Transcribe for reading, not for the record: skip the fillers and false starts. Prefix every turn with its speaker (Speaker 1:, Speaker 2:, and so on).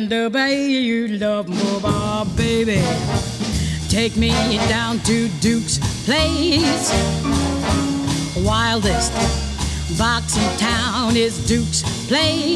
Speaker 1: and the bay you love more, oh, baby. Take me down to Duke's place. Wildest box in town is Duke's place.